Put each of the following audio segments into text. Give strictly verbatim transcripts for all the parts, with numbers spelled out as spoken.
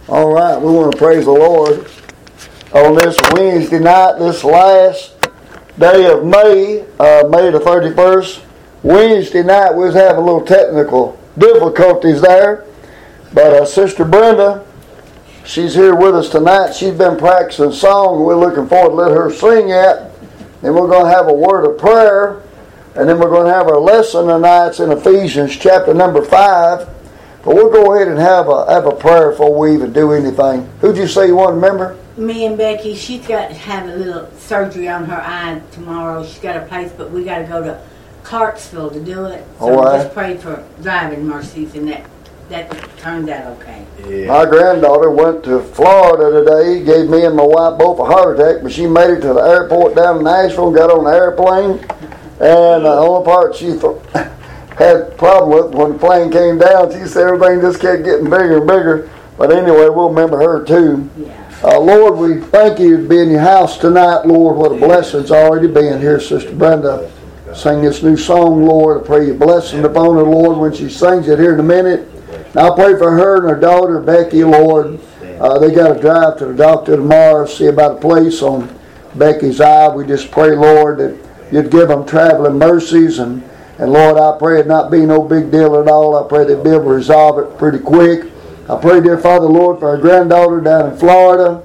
All right, we want to praise the Lord on this Wednesday night, this last day of May, uh, May the thirty-first. Wednesday night, we was having a little technical difficulties there, but uh, Sister Brenda, she's here with us tonight. She's been practicing song. We're looking forward to let her sing it. Then we're going to have a word of prayer, and then we're going to have our lesson tonight. It's in Ephesians chapter number five. But we'll go ahead and have a have a prayer before we even do anything. Who'd you say you want to remember? Me and Becky. She's got to have a little surgery on her eye tomorrow. She's got a place, but we got to go to Clarksville to do it. So All right. Just pray for driving mercies, and that that turned out okay. Yeah. My granddaughter went to Florida today. Gave me and my wife both a heart attack, but she made it to the airport down in Nashville. Got on the airplane, and the only part she thought. had a problem with when the plane came down. She said everything just kept getting bigger and bigger. But anyway, we'll remember her too. Yeah. Uh, Lord, we thank you to be in your house tonight, Lord. What a blessing it's already been here, Sister Brenda. Sing this new song, Lord. I pray your blessing upon her, Lord, when she sings it here in a minute. And I pray for her and her daughter, Becky, Lord. Uh, they got to drive to the doctor tomorrow, see about a place on Becky's eye. We just pray, Lord, that you'd give them traveling mercies. And And Lord, I pray it not be no big deal at all. I pray they'll be able to resolve it pretty quick. I pray, dear Father, Lord, for our granddaughter down in Florida.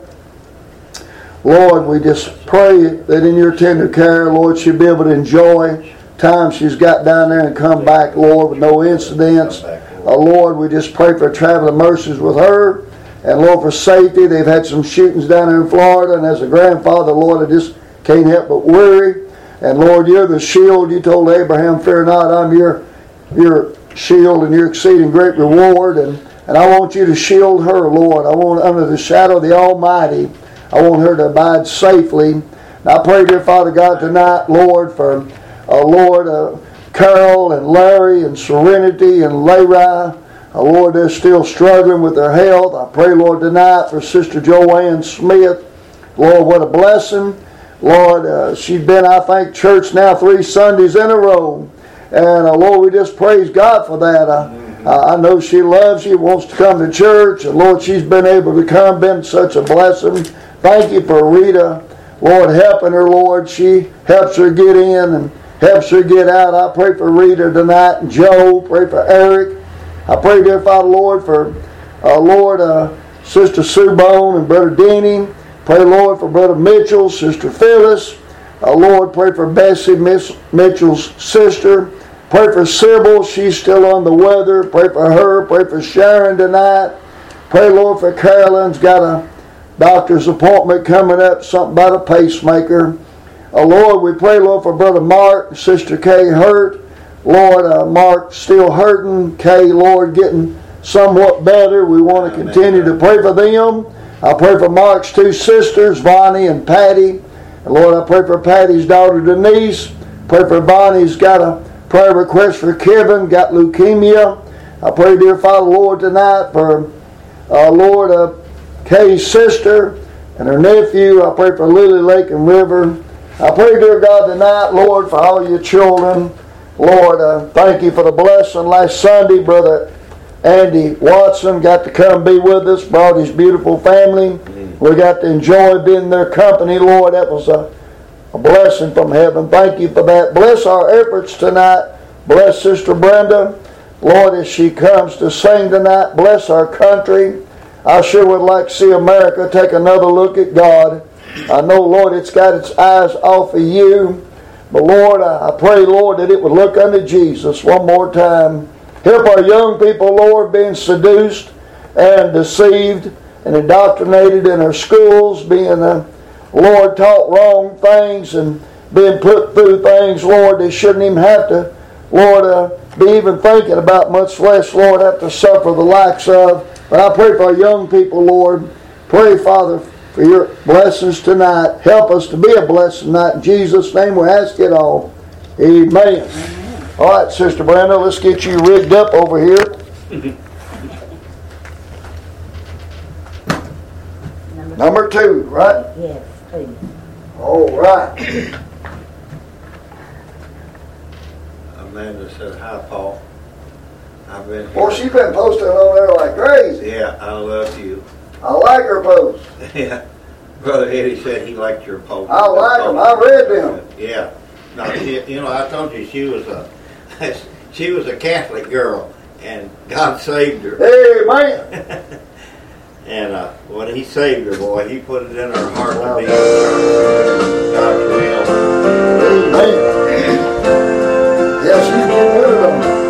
Lord, we just pray that in your tender care, Lord, she'll be able to enjoy time she's got down there and come back, Lord, with no incidents. Uh, Lord, we just pray for traveling mercies with her. And Lord, for safety. They've had some shootings down there in Florida. And as a grandfather, Lord, I just can't help but worry. And Lord, you're the shield. You told Abraham, fear not, I'm your your shield and your exceeding great reward. And, and I want you to shield her, Lord. I want under the shadow of the Almighty, I want her to abide safely. And I pray, dear Father God, tonight, Lord, for uh, Lord, uh, Carol and Larry and Serenity and Layrai. Uh, Lord, they're still struggling with their health. I pray, Lord, tonight for Sister Joanne Smith. Lord, what a blessing. Lord, uh, she's been, I think, church now three Sundays in a row. And, uh, Lord, we just praise God for that. I, I know she loves you, wants to come to church. And, Lord, she's been able to come, been such a blessing. Thank you for Rita, Lord, helping her, Lord. She helps her get in and helps her get out. I pray for Rita tonight and Joe. Pray for Eric. I pray, dear Father, Lord, for, uh, Lord, uh, Sister Sue Bone and Brother Denny. Pray, Lord, for Brother Mitchell, Sister Phyllis. Uh, Lord, pray for Bessie, Miss Mitchell's sister. Pray for Sybil. She's still on the weather. Pray for her. Pray for Sharon tonight. Pray, Lord, for Carolyn's got a doctor's appointment coming up, something about a pacemaker. Uh, Lord, we pray, Lord, for Brother Mark, Sister Kay hurt. Lord, uh, Mark still hurting. Kay, Lord, getting somewhat better. We want to continue to pray for them. I pray for Mark's two sisters, Bonnie and Patty. And Lord, I pray for Patty's daughter, Denise. Pray for Bonnie's got a prayer request for Kevin, got leukemia. I pray, dear Father, Lord, tonight for, uh, Lord, uh, Kay's sister and her nephew. I pray for Lily Lake and River. I pray, dear God, tonight, Lord, for all your children. Lord, uh, thank you for the blessing last Sunday, Brother Andy Watson got to come be with us, brought his beautiful family. We got to enjoy being in their company, Lord. That was a, a blessing from heaven. Thank you for that. Bless our efforts tonight. Bless Sister Brenda. Lord, as she comes to sing tonight, bless our country. I sure would like to see America take another look at God. I know, Lord, it's got its eyes off of you. But, Lord, I pray, Lord, that it would look unto Jesus one more time. Help our young people, Lord, being seduced and deceived and indoctrinated in our schools, being, uh, Lord, taught wrong things and being put through things, Lord, they shouldn't even have to, Lord, uh, be even thinking about, much less, Lord, have to suffer the likes of. But I pray for our young people, Lord. Pray, Father, for your blessings tonight. Help us to be a blessing tonight. In Jesus' name we ask it all. Amen. All right, Sister Brenda, let's get you rigged up over here. Number, Number two, right? Yes, please. All right. Amanda said, hi, Paul. I've been here. Well, she's been posting on there like crazy. Yeah, I love you. I like her posts. Yeah. Brother Eddie said he liked your post. I like them. I read them. Yeah. No, she, you know, I told you she was a she was a Catholic girl, and God saved her. Hey, man. And uh, when He saved her, boy, He put it in her heart to be God's will. Amen. Yes, she's getting rid of them.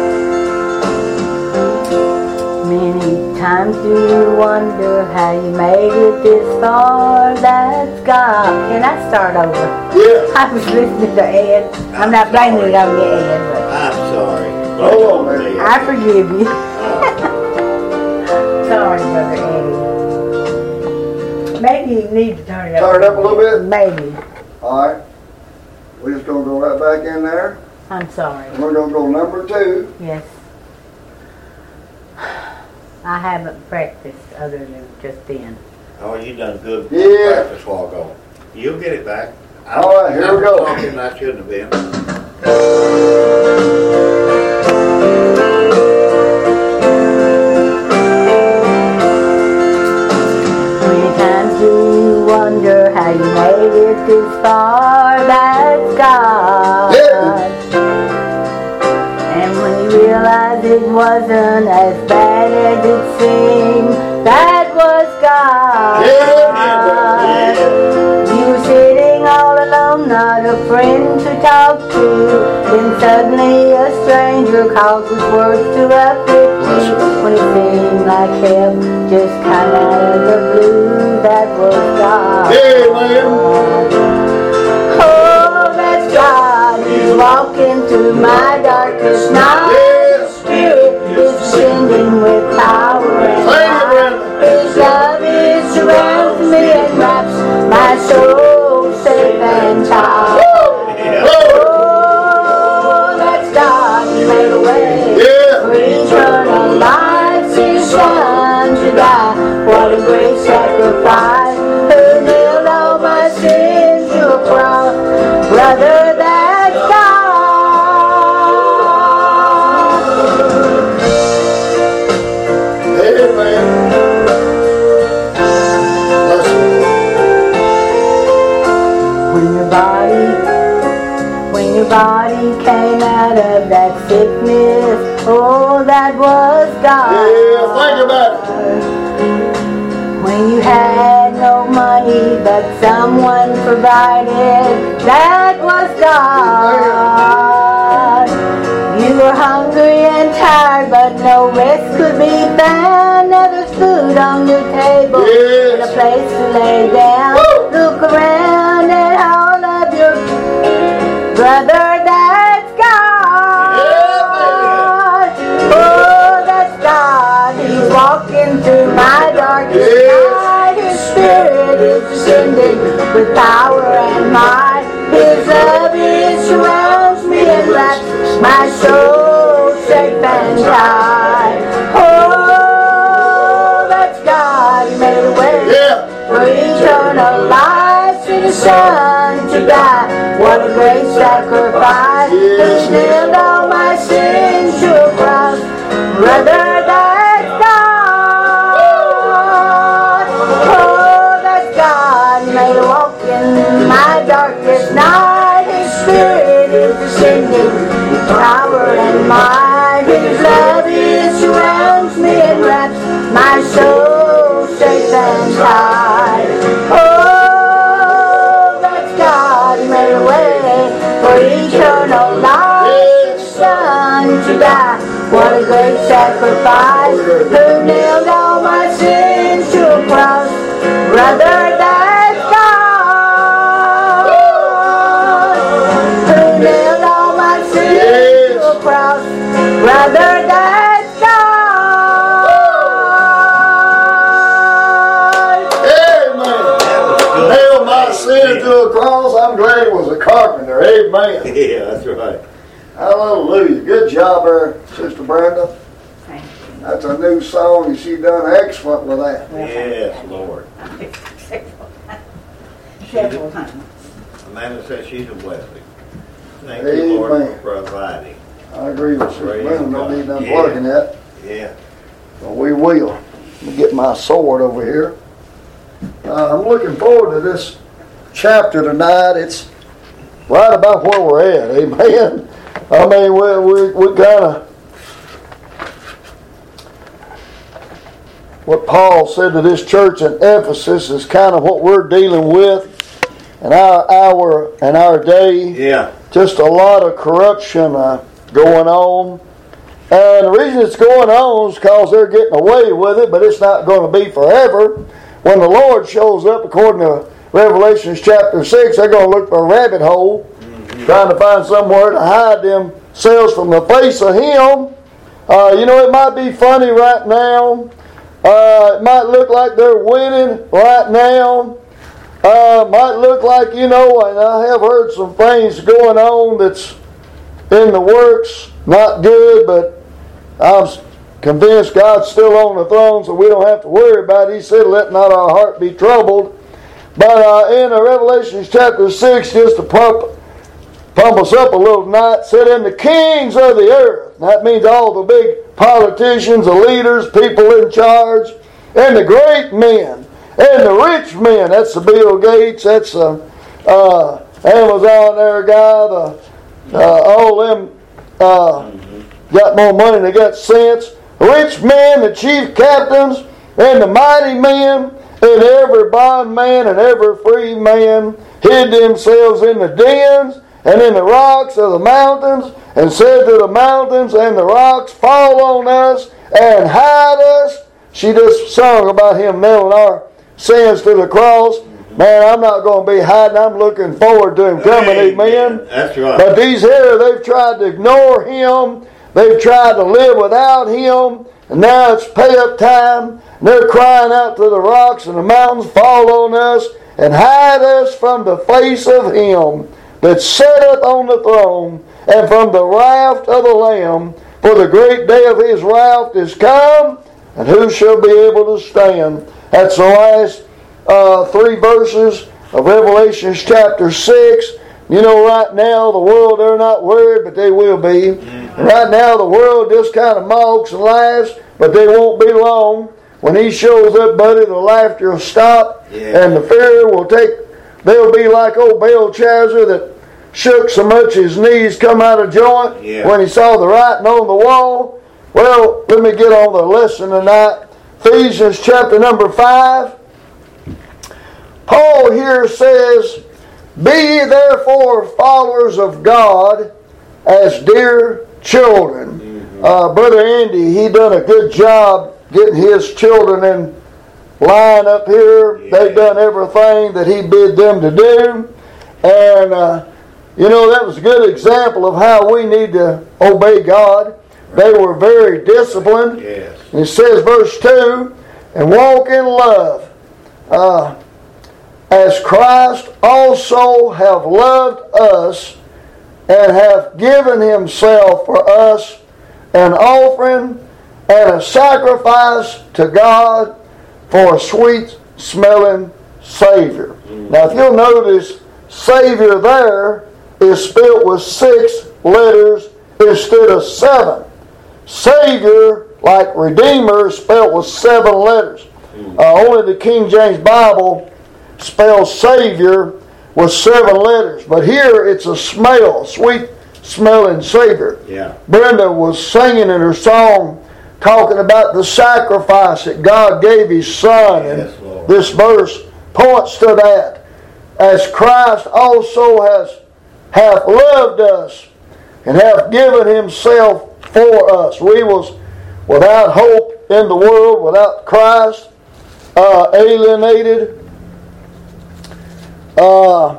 Many times do you wonder how you made it this far? That's God. Can I start over? Yeah. I was listening to Ed. I'm not blaming it on you, Ed, I'm sorry. Hold on, man. but I forgive you. Uh, Sorry, Brother Eddie. Maybe you need to turn it up. Turn it up a little bit? Maybe. All right. We're just going to go right back in there. I'm sorry. And we're going to go number two. Yes. I haven't practiced other than just then. oh, you done good Yeah. practice while ago. You'll get it back. All right, here I'm we go. Talking I shouldn't have been. Many times do you wonder how you made it this far? That's God. Yeah. And when you realize it wasn't as bad as it seemed, that was God. Yeah. You were sitting all alone, not a friend to talk to. Then suddenly a stranger calls with words to uplift you. When it seemed like help just come out of the blue, that was God. Amen. Oh, that's God. He's walking through my darkest night. Yes. Spirit is descending with power and Thank you, might. brother. His love is surrounds me and wraps my soul safe and tight. Yeah. Oh, that's God. He made a way Yeah. for eternal life. His Son to die. What a great sacrifice. Who nailed all my sins to a cross. Brother, that's God. Amen. Bless When your body, when your body came out of that sickness, oh, that was God. Yeah, think about it. When you had no money, but someone provided, that was God. You were hungry and tired, but no rest could be found. Now there's food on your table, Yes. and a place to lay down. Woo. Look around at all of your brother, that's God. Oh, that's God. He's walking through my darkest Yes. night. His Spirit is descending with power and might. His love is surrounds me and wraps my soul safe and tight. Oh, that's God. He made a way Yeah. for eternal life to the Son to die. What a great sacrifice. Yes. He nailed all my sins to a cross. Brother, that's God. Oh, that's God. Made a walk in my darkest night. His Spirit is descending with power and might. His love is surrounds me and wraps my soul safe and tight. Oh, that's God. He made a way for eternal life. Son to die. What a great sacrifice. Who nailed all my sins to a cross. Brother, that's God. Who nailed all my sins to a cross. Brother, that's God. Amen. Nailed my sin to a cross. I'm glad it was a carpenter. Amen. Yeah, that's right. Hallelujah. Good job there, Sister Brenda. Thank you. That's a new song, and she done excellent with that. Yes, Lord. Several times. Amanda says she's a blessing. Thank Amen. you, Lord, for providing. I agree with Sister Praise Brenda. Don't God. need done Yeah. plugging that, Yeah. but we will. Let me get my sword over here. Uh, I'm looking forward to this chapter tonight. It's right about where we're at. Amen. I mean, we we, we kind of, what Paul said to this church in Ephesus is kind of what we're dealing with in our hour and our day. Yeah. Just a lot of corruption uh, going on. And the reason it's going on is because they're getting away with it, but it's not going to be forever. When the Lord shows up, according to Revelation chapter six, they're going to look for a rabbit hole, mm-hmm. trying to find somewhere to hide themselves from the face of Him. Uh, you know, it might be funny right now. Uh, it might look like they're winning right now. Uh, might look like, you know, and I have heard some things going on that's in the works, not good, but I'm convinced God's still on the throne, so we don't have to worry about it. He said, let not our heart be troubled. But uh, in uh, Revelation chapter six, just to pump, pump us up a little tonight, said, and the kings of the earth. That means all the big politicians, the leaders, people in charge, and the great men, and the rich men. That's the Bill Gates, that's the uh, Amazon there guy, the, uh, all them uh, got more money than they got sense. Rich men, the chief captains, and the mighty men, and every bondman and every free man hid themselves in the dens and in the rocks of the mountains, and said to the mountains and the rocks, fall on us and hide us. She just sung about Him nailing our sins to the cross. Man, I'm not going to be hiding. I'm looking forward to Him coming, amen. That's right. But these here, they've tried to ignore Him. They've tried to live without Him. And now it's pay-up time. And they're crying out to the rocks and the mountains, fall on us and hide us from the face of Him that sitteth on the throne, and from the wrath of the Lamb. For the great day of His wrath is come, and who shall be able to stand? That's the last uh, three verses of Revelation chapter six. You know, right now the world, they're not worried, but they will be. Mm-hmm. Right now the world just kind of mocks and laughs, but they won't be long. When He shows up, buddy, the laughter will stop, yeah. and the fear will take. They'll be like old Belshazzar that shook so much his knees come out of joint yeah. when he saw the writing on the wall. Well, let me get on the lesson tonight. Ephesians chapter number five. Paul here says, be therefore followers of God as dear children. Mm-hmm. Uh, Brother Andy, he done a good job getting his children in line up here. Yeah. They've done everything that he bid them to do. And, uh, you know, that was a good example of how we need to obey God. Right. They were very disciplined. Yes. And it says, verse two, and walk in love, uh, as Christ also have loved us, and have given Himself for us an offering and a sacrifice to God for a sweet smelling Savior. Mm-hmm. Now if you'll notice, Savior there is spelled with six letters instead of seven. Savior, like Redeemer, is spelled with seven letters. Mm-hmm. Uh, only the King James Bible spells Savior with seven letters. But here it's a smell, sweet smelling Savior. Yeah. Brenda was singing in her song talking about the sacrifice that God gave His Son. Yes, and Lord. This verse points to that. As Christ also has hath loved us and hath given Himself for us. We was without hope in the world, without Christ, uh, alienated. Uh,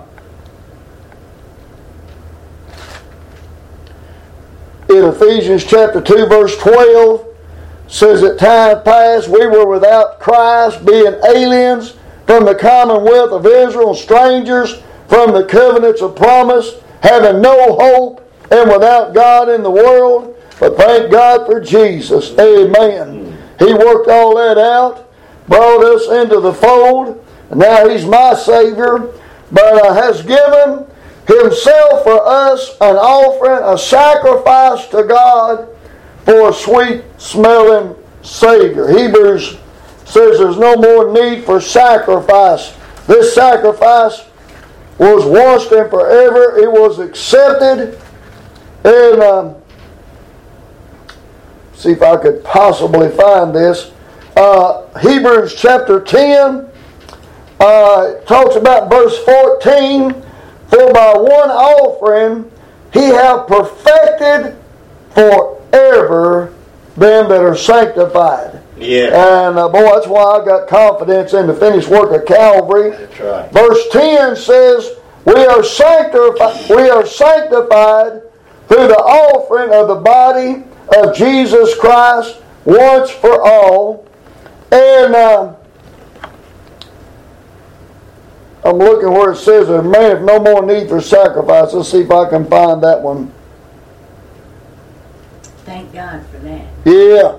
in Ephesians chapter two verse twelve says, at time past we were without Christ, being aliens from the commonwealth of Israel, strangers from the covenants of promise, having no hope and without God in the world. But thank God for Jesus. Amen. He worked all that out, brought us into the fold, and now He's my Savior, but uh, has given Himself for us an offering, a sacrifice to God for a sweet smelling Savior. Hebrews says there's no more need for sacrifice. This sacrifice was once and forever. It was accepted. And um, see if I could possibly find this. Uh, Hebrews chapter ten uh, talks about verse fourteen. For by one offering he hath perfected forever them that are sanctified. Yeah. And uh, boy, that's why I got confidence in the finished work of Calvary. That's right. Verse ten says, "We are sanctified. We are sanctified through the offering of the body of Jesus Christ once for all." And uh, I'm looking where it says there remaineth no more need for sacrifice. Let's see if I can find that one. Thank God for that. Yeah.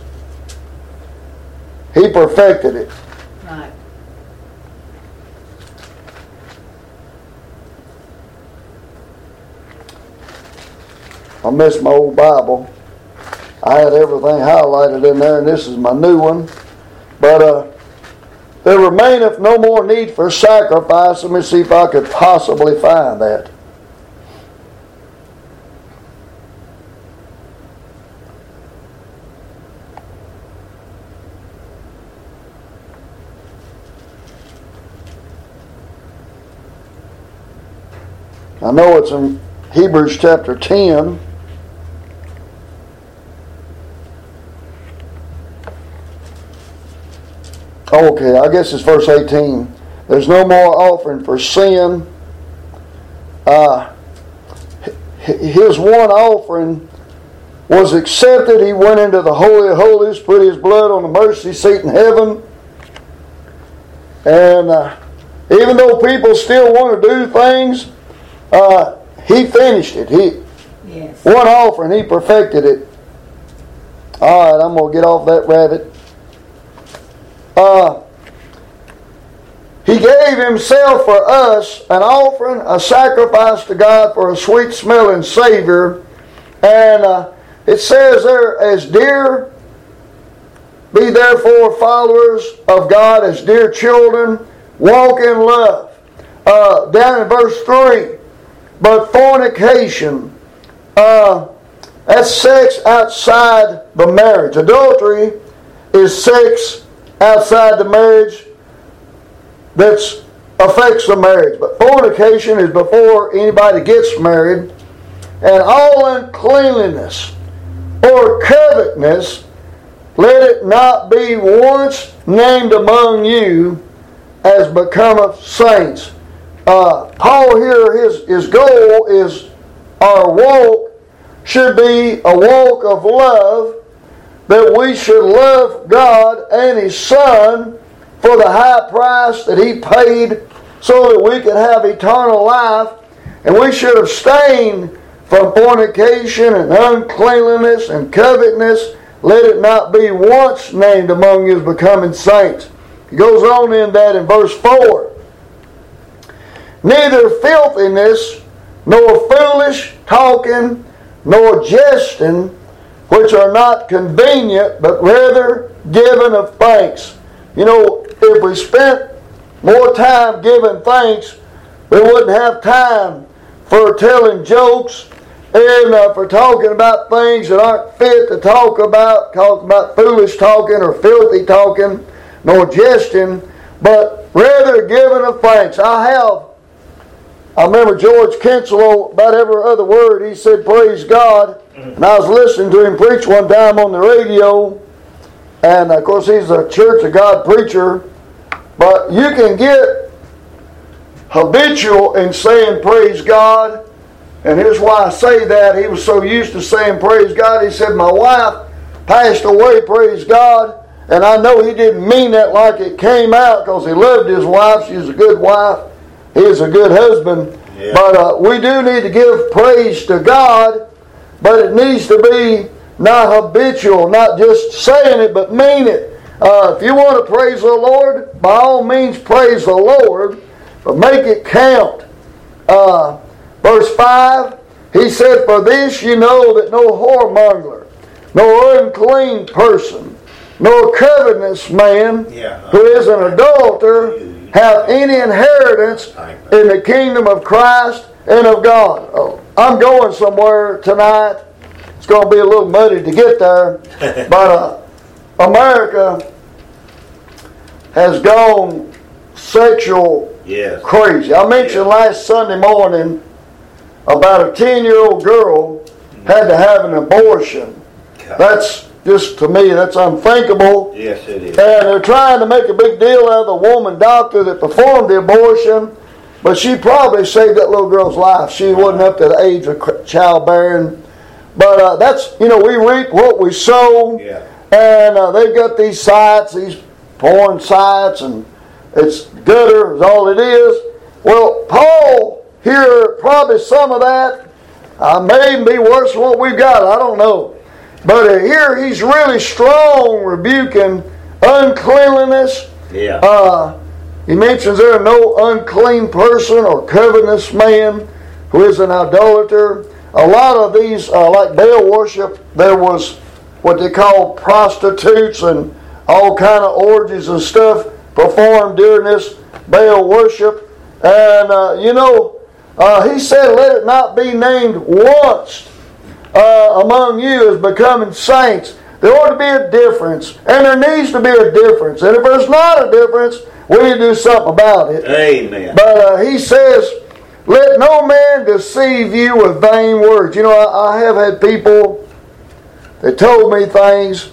He perfected it. Right. I missed my old Bible. I had everything highlighted in there, and this is my new one. But uh, there remaineth no more need for sacrifice. Let me see if I could possibly find that. I know it's in Hebrews chapter ten. Okay, I guess it's verse eighteen. There's no more offering for sin. Uh, his one offering was accepted. He went into the Holy of Holies, put his blood on the mercy seat in heaven. And uh, even though people still want to do things, uh, he finished it. He Yes. one offering, he perfected it. All right, I'm going to get off that rabbit. Uh, he gave himself for us an offering, a sacrifice to God for a sweet smelling Savior. And uh, it says there, as dear, be therefore followers of God as dear children, walk in love. Uh, down in verse three, but fornication, uh, that's sex outside the marriage. Adultery is sex outside the marriage that affects the marriage. But fornication is before anybody gets married. And all uncleanliness or covetousness, let it not be once named among you as becometh saints. Uh, Paul here, his, his goal is our walk should be a walk of love, that we should love God and His Son for the high price that He paid so that we could have eternal life. And we should abstain from fornication and uncleanliness and covetousness. Let it not be once named among you as becoming saints. He goes on in that in verse four. Neither filthiness, nor foolish talking, nor jesting, which are not convenient, but rather giving of thanks. You know, if we spent more time giving thanks, we wouldn't have time for telling jokes and uh, for talking about things that aren't fit to talk about, talking about foolish talking or filthy talking, nor jesting, but rather giving of thanks. I have, I remember George Kinslow, about every other word, he said, praise God. And I was listening to him preach one time on the radio, and of course he's a Church of God preacher, but you can get habitual in saying praise God. And here's why I say that. He was so used to saying praise God. He said, my wife passed away, praise God. And I know he didn't mean that like it came out, because he loved his wife. She's a good wife. He is a good husband. Yeah. But uh, we do need to give praise to God, but it needs to be not habitual, not just saying it, but mean it. Uh, if you want to praise the Lord, by all means praise the Lord, but make it count. Uh, verse five, he said, for this you know that no whoremonger, no unclean person, nor covetous man Yeah. who is an adulterer have any inheritance in the kingdom of Christ and of God. Oh, I'm going somewhere tonight. It's going to be a little muddy to get there, but uh, America has gone sexual Yes. crazy. I mentioned last Sunday morning about a ten-year-old girl had to have an abortion. That's just, to me, that's unthinkable. Yes, it is. And they're trying to make a big deal out of the woman doctor that performed the abortion, but she probably saved that little girl's life. She wasn't up to the age of childbearing. But uh, that's, you know, we reap what we sow. Yeah. And uh, they've got these sites, these porn sites, and it's gutter is all it is. Well, Paul here, probably some of that uh, may even be worse than what we've got. I don't know. But uh, here he's really strong rebuking uncleanliness. Yeah. Uh, he mentions there no unclean person or covetous man who is an idolater. A lot of these, uh, like Baal worship, there was what they call prostitutes and all kind of orgies and stuff performed during this Baal worship. And, uh, you know, uh, he said, let it not be named once uh, among you as becoming saints. There ought to be a difference, and there needs to be a difference. And if there's not a difference, we need to do something about it. Amen. But uh, he says, let no man deceive you with vain words. You know, I, I have had people that told me things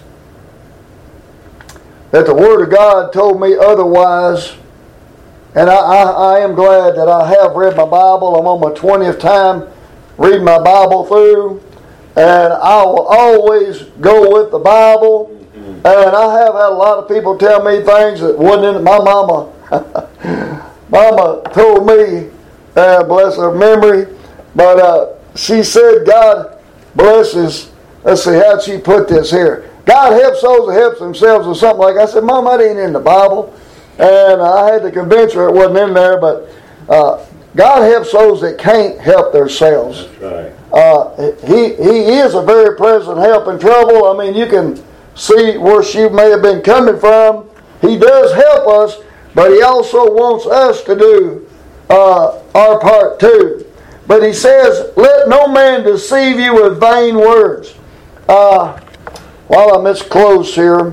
that the Word of God told me otherwise. And I, I, I am glad that I have read my Bible. I'm on my twentieth time reading my Bible through. And I will always go with the Bible. Mm-hmm. And I have had a lot of people tell me things that wasn't in my mama. Mama told me, uh, bless her memory, but uh, she said God blesses, let's see, how'd she put this here? God helps those that help themselves or something like that. I said, Mom, that ain't in the Bible. And I had to convince her it wasn't in there, but uh, God helps those that can't help themselves. That's right. Uh, he, he is a very present help in trouble. I mean, you can see where she may have been coming from. He does help us, but He also wants us to do uh, our part too. But He says, let no man deceive you with vain words. Uh, while I'm this close here,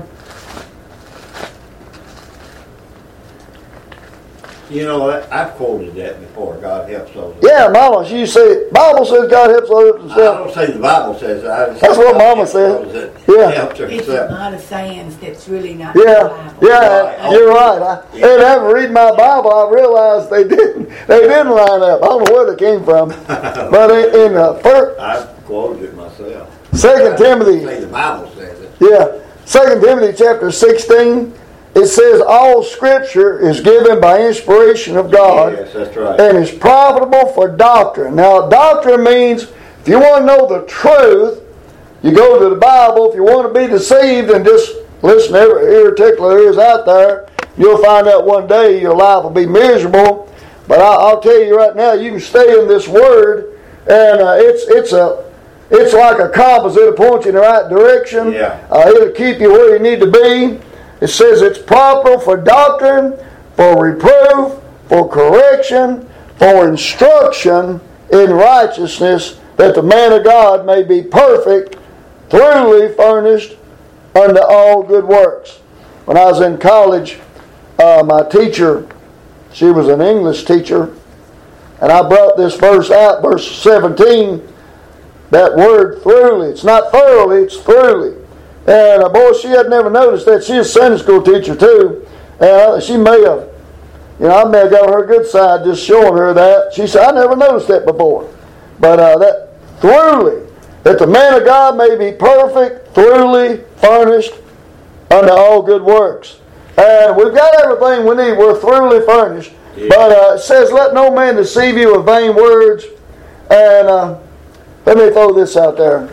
You know, I've quoted that before. God helps those. yeah, Mama, she say, Bible says God helps those I themselves. don't say the Bible says that. I just That's say what God Mama helps said. those that Yeah. help It's a themselves. lot of sayings that's really not in the Yeah, Bible. yeah, Right. you're right. I, and after reading my Bible, I realized they didn't. They didn't line up. I don't know where they came from, but in, in uh, first, I've quoted it myself. Second I Timothy, say the Bible says it. yeah, Second Timothy chapter sixteen, it says all Scripture is given by inspiration of God. Yes, that's right. And is profitable for doctrine. Now, doctrine means if you want to know the truth, you go to the Bible. If you want to be deceived and just listen to every ear tickler there is out there, you'll find out one day your life will be miserable. But I, I'll tell you right now, you can stay in this Word, and uh, it's it's a it's like a compass. It'll point you in the right direction. Yeah. Uh, it'll keep you where you need to be. It says it's proper for doctrine, for reproof, for correction, for instruction in righteousness, that the man of God may be perfect, thoroughly furnished unto all good works. When I was in college, uh, my teacher, she was an English teacher, and I brought this verse out, verse seventeen, that word thoroughly. It's not thoroughly, it's thoroughly. And uh, boy, she had never noticed that. She's a Sunday school teacher too. And she may have, you know, I may have got her good side just showing her that. She said, I never noticed that before. But uh, that thoroughly, that the man of God may be perfect, thoroughly furnished unto all good works. And we've got everything we need. We're thoroughly furnished. Yeah. But uh, it says, let no man deceive you with vain words. And uh, let me throw this out there.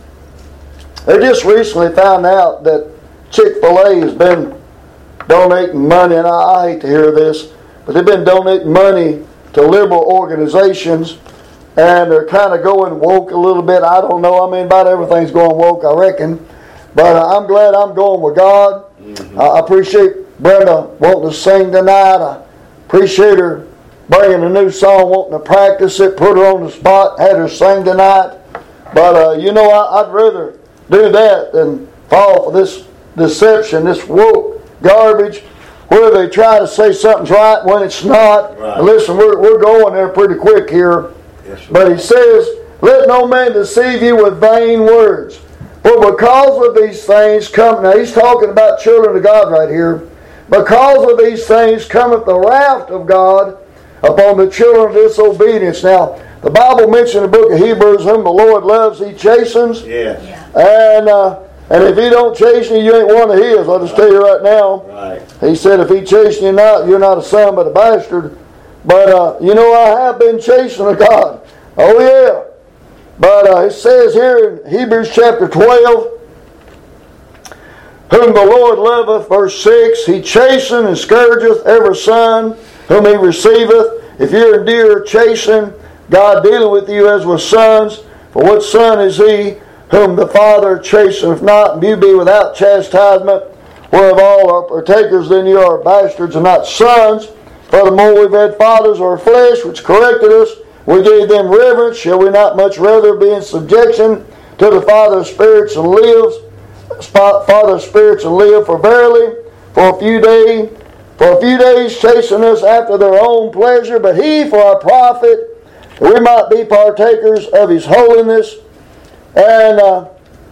They just recently found out that Chick-fil-A has been donating money, and I, I hate to hear this, but they've been donating money to liberal organizations, and they're kind of going woke a little bit. I don't know. I mean, about everything's going woke, I reckon. But uh, I'm glad I'm going with God. Mm-hmm. I appreciate Brenda wanting to sing tonight. I appreciate her bringing a new song, wanting to practice it, put her on the spot, had her sing tonight. But, uh, you know, I, I'd rather do that than fall for this deception, this woke garbage, where they try to say something's right when it's not. Right. Listen, we're, we're going there pretty quick here. Yes, sir. But he says, let no man deceive you with vain words. For because of these things come, now he's talking about children of God right here. Because of these things cometh the wrath of God upon the children of disobedience. Now, the Bible mentioned in the book of Hebrews, whom the Lord loves, He chastens. Yes. Yeah. And uh, and if He don't chasten you, you ain't one of His. I'll just tell you right now. Right. He said, if He chasten you not, you're not a son but a bastard. But uh, you know, I have been chastened of God. Oh yeah. But uh, it says here in Hebrews chapter twelve, whom the Lord loveth, verse six, He chasteneth and scourgeth every son whom He receiveth. If you're dear chasten, God dealing with you as with sons. For what son is he whom the Father chasteneth not, and you be without chastisement, whereof all are partakers, then you are bastards and not sons. Furthermore, we've had fathers of our flesh which corrected us. We gave them reverence. Shall we not much rather be in subjection to the Father of spirits and lives? Father of spirits and live. For verily, for a few days, for a few days chasten us after their own pleasure, but He for our profit, that we might be partakers of His holiness. And uh,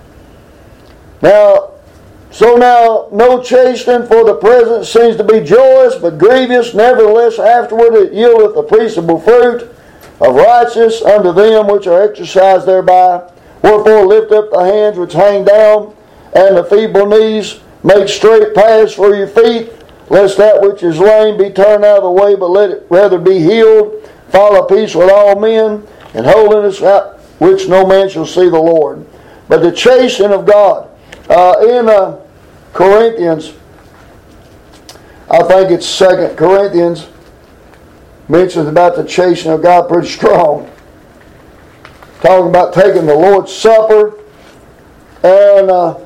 now, so now, no chastening for the present seems to be joyous, but grievous. Nevertheless, afterward it yieldeth a peaceable fruit of righteousness unto them which are exercised thereby. Wherefore lift up the hands which hang down, and the feeble knees, make straight paths for your feet, lest that which is lame be turned out of the way, but let it rather be healed. Follow peace with all men, and holiness, which no man shall see the Lord. But the chastening of God. Uh, in uh, Corinthians, I think it's Second Corinthians, mentions about the chastening of God pretty strong. Talking about taking the Lord's Supper. And uh,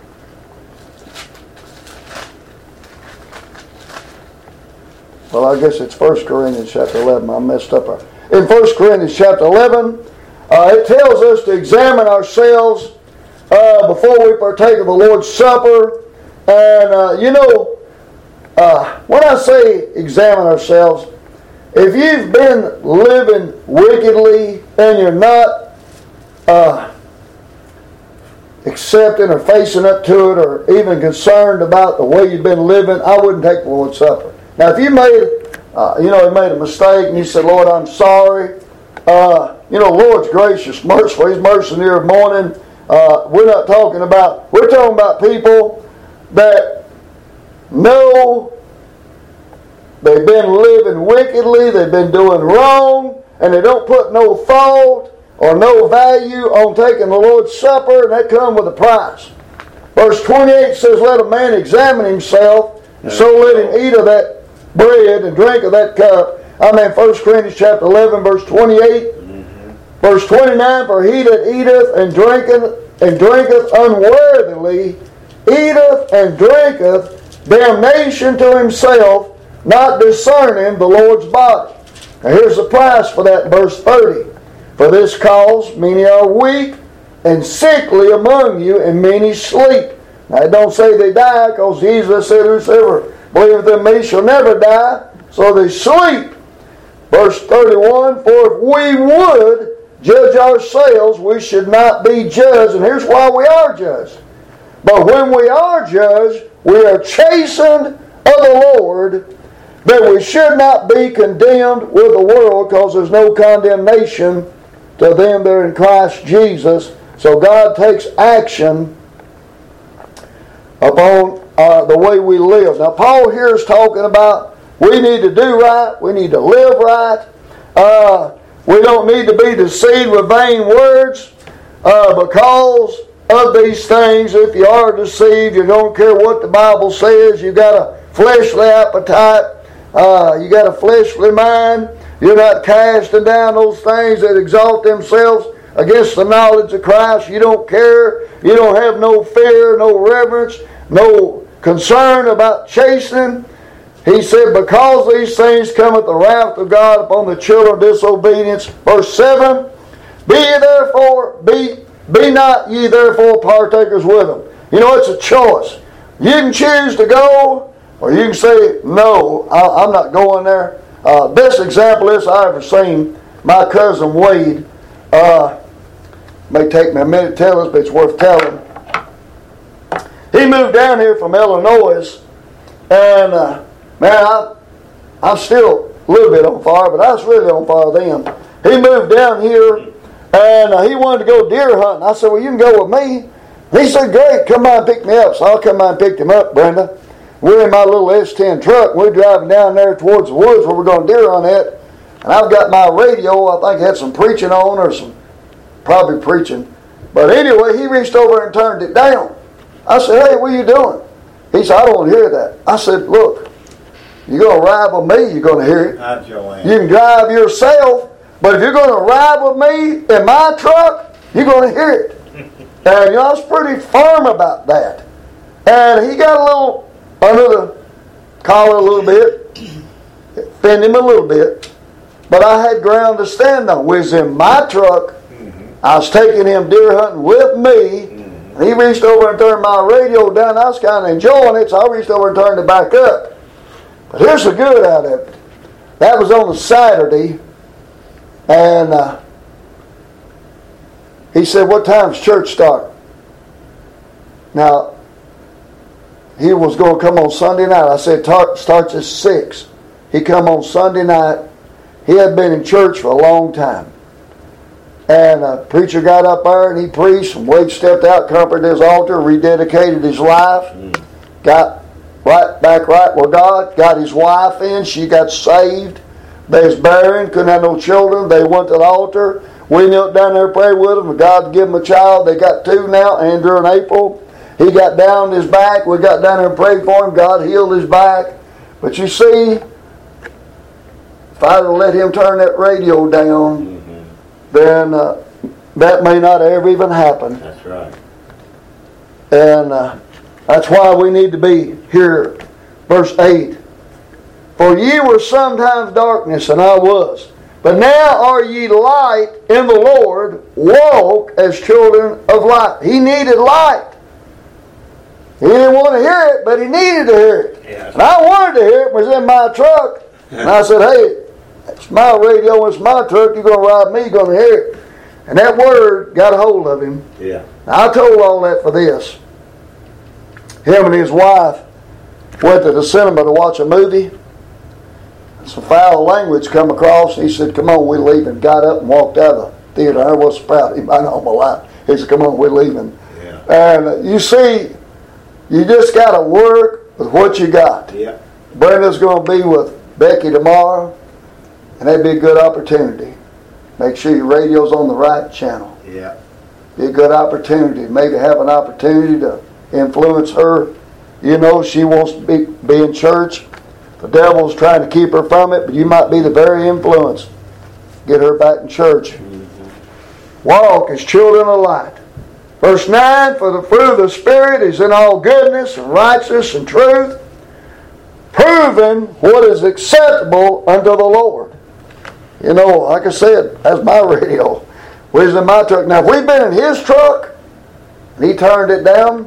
well, I guess it's First Corinthians chapter eleven. I messed up. In First Corinthians chapter eleven, uh, it tells us to examine ourselves uh, before we partake of the Lord's Supper. And, uh, you know, uh, when I say examine ourselves, if you've been living wickedly and you're not uh, accepting or facing up to it or even concerned about the way you've been living, I wouldn't take the Lord's Supper. Now, if you made, uh, you know, you made a mistake and you said, Lord, I'm sorry. Uh, you know, Lord's gracious, merciful. His mercy near of morning. Uh, we're not talking about, we're talking about people that know they've been living wickedly, they've been doing wrong, and they don't put no thought or no value on taking the Lord's Supper, and that comes with a price. Verse twenty-eight says, let a man examine himself, and so let him eat of that bread and drink of that cup. I mean, First Corinthians chapter eleven, verse twenty-eight. Mm-hmm. Verse twenty-nine, for he that eateth and drinketh and drinketh unworthily eateth and drinketh damnation to himself, not discerning the Lord's body. Now here's the price for that, verse thirty. For this cause many are weak and sickly among you, and many sleep. Now it don't say they die, because Jesus said, whosoever believeth in me shall never die. So they sleep. Verse thirty-one, for if we would judge ourselves, we should not be judged. And here's why we are judged. But when we are judged, we are chastened of the Lord, that we should not be condemned with the world, because there's no condemnation to them that are in Christ Jesus. So God takes action upon uh, the way we live. Now Paul here is talking about we need to do right, we need to live right. Uh, we don't need to be deceived with vain words uh, because of these things. If you are deceived, you don't care what the Bible says. You got a fleshly appetite. Uh, you got a fleshly mind. You're not casting down those things that exalt themselves against the knowledge of Christ. You don't care. You don't have no fear, no reverence, no concern about chastening. He said, because these things cometh the wrath of God upon the children of disobedience. Verse seven, be ye therefore, be, be not ye therefore partakers with them. You know, it's a choice. You can choose to go, or you can say, no, I, I'm not going there. Uh, best example is I ever seen my cousin Wade. Uh, may take me a minute to tell this, but it's worth telling. He moved down here from Illinois, and uh, man, I, I'm still a little bit on fire, but I was really on fire then. He moved down here, and uh, he wanted to go deer hunting. I said, well, you can go with me. He said, great, come by and pick me up. So I'll come by and pick him up, Brenda. We're in my little S ten truck. We're driving down there towards the woods where we're going to deer hunt at. And I've got my radio. I think it had some preaching on, or some probably preaching. But anyway, he reached over and turned it down. I said, hey, what are you doing? He said, I don't want to hear that. I said, look, you're going to ride with me, you're going to hear it. Hi, Joanne. You can drive yourself, but if you're going to ride with me in my truck, you're going to hear it. And you know, I was pretty firm about that. And he got a little under the collar a little bit. It offended him a little bit. But I had ground to stand on. We was in my truck. Mm-hmm. I was taking him deer hunting with me. Mm-hmm. He reached over and turned my radio down. I was kind of enjoying it, so I reached over and turned it back up. But here's the good out of it. That was on a Saturday. And uh, he said, what time's church start? Now, he was going to come on Sunday night. I said, starts at six. He come on Sunday night. He had been in church for a long time. And a preacher got up there and he preached. And Wade stepped out, comforted his altar, rededicated his life. Mm. Got right back right with God. Got his wife in. She got saved. They was barren, couldn't have no children. They went to the altar. We knelt down there and prayed with them. God gave them a child. They got two now, Andrew and April. He got down his back. We got down there and prayed for him. God healed his back. But you see, if I'd have let him turn that radio down, mm-hmm. then uh, that may not have ever even happened. That's right. And uh, that's why we need to be here. Verse eight. For ye were sometimes darkness, and I was. But now are ye light in the Lord. Walk as children of light. He needed light. He didn't want to hear it, but he needed to hear it. Yeah. And I wanted to hear it. It was in my truck. And I said, hey, it's my radio, it's my truck. You're going to ride me, you're going to hear it. And that word got a hold of him. Yeah. Now, I told all that for this. Him and his wife went to the cinema to watch a movie. Some foul language come across. He said, come on, we're leaving. Got up and walked out of the theater. I was proud of him. I know my life. He said, come on, we're leaving. Yeah. And uh, you see, you just got to work with what you got. Yeah. Brenda's going to be with Becky tomorrow, and that'd be a good opportunity. Make sure your radio's on the right channel. Yeah. Be a good opportunity. Maybe have an opportunity to influence her. You know, she wants to be, be in church. The devil's trying to keep her from it, but you might be the very influence. Get her back in church. Mm-hmm. Walk as children of light. Verse nine, for the fruit of the Spirit is in all goodness and righteousness and truth, proving what is acceptable unto the Lord. You know, like I said, that's my radio. We was in my truck. Now, if we'd been in his truck and he turned it down,